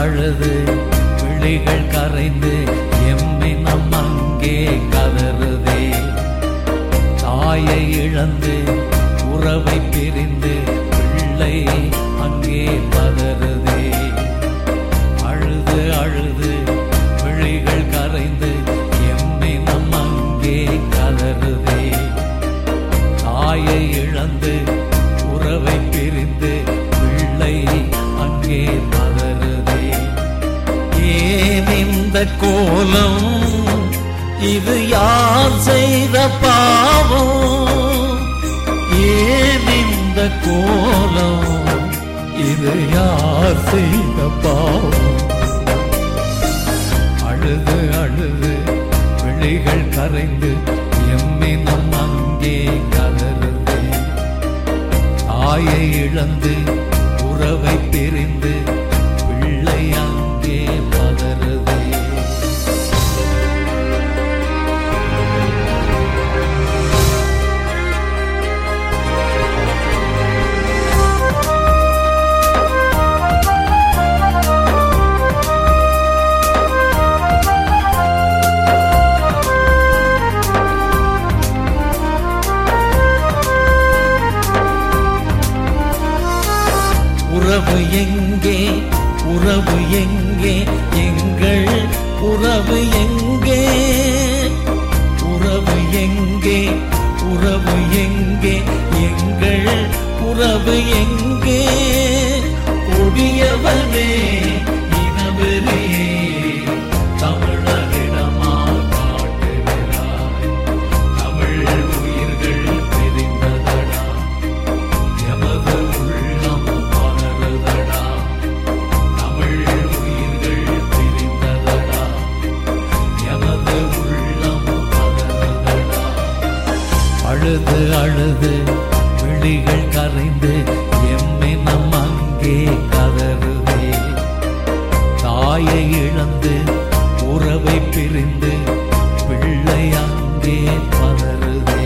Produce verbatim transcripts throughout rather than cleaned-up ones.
அழுது விழிகள் கரைந்து எம்மை நம் அங்கே கதறுதே. தாயை இழந்து உறவை பிரிந்து பிள்ளை அங்கே பதறுதே. அழுது அழுது விழிகள் கரைந்து எம்மை நம் அங்கே கதறுதே. தாயை இழந்து உறவை பிரிந்து பிள்ளை அங்கே பதறுதே. ஏன் இந்த கோலம், இது யார் செய்த பாவம்? ஏன் இந்த கோலம், இது யார் செய்த பாவம்? அழுது அழுது விழிகள் கரைந்து எம்மை நம் அங்கே கதறுதே. தாயை இழந்து உறவை பிரிந்து பிள்ளை அங்கே பதறுதே. உறவு எங்கே, உறவு எங்கே, எங்கள் உறவு எங்கே? உறவு எங்கே, உறவு எங்கே, எங்கள் உறவு எங்கே? கொடியவனே இனவெறியே தமிழரிடமா காட்டுகிறாய். தமிழ் உயிர்கள் பிரிந்ததடா, எமது உள்ளம் பதறுதடா. தமிழ் உயிர்கள் பிரிந்ததடா, எமது உள்ளம் பதறுதடா. அழுது அழுது விழிகள் கரைந்து எம்மை நம் அங்கே கதறுதே. தாயை இழந்து உறவை பிரிந்து பிள்ளை அங்கே பதறுதே.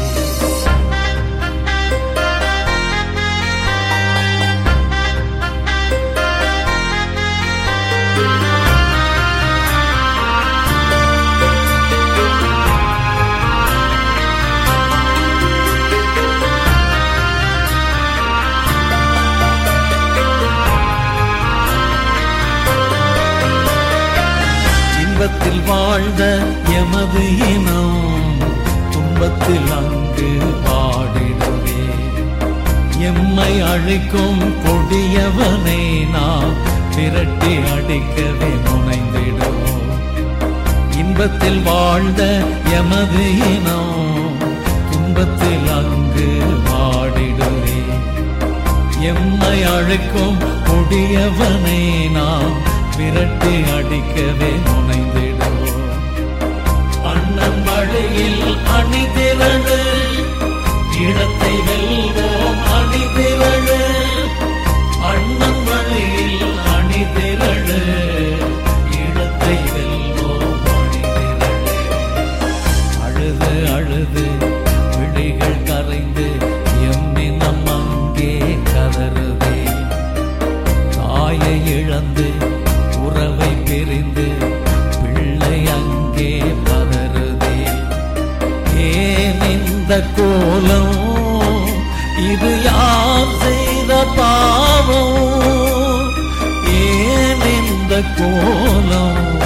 துன்பத்தில் வாழ்ந்த எமது இனம் துன்பத்தில் அங்கு பாடிடுவே. எம்மை அழிக்கும் கொடியவனை நாம் திரட்டி அடிக்கவே முனைந்திடுவோம். இன்பத்தில் வாழ்ந்த எமது இனம் துன்பத்தில் அங்கு பாடிடுவே. எம்மை அழிக்கும் கொடியவனை நாம் விரட்டி அடிக்கவே முனைந்திடுவோம். அண்ணன் வழியில் அணி திரளு, இடத்தை வெல்வோம் அணி திரளு. அண்ணன் வழியில் அணி திரளு, இடத்தை வெல்வோம் அணி திரளு. அழுது அழுது விழிகள் கரைந்து எம்மை நம் அங்கே கதறுதே. தாயை இழந்து உறவை பிரிந்து பிள்ளை அங்கே பதறுதே. ஏன் இந்த கோலம், இது யார் செய்த பாவம்? ஏன் இந்த கோலம்,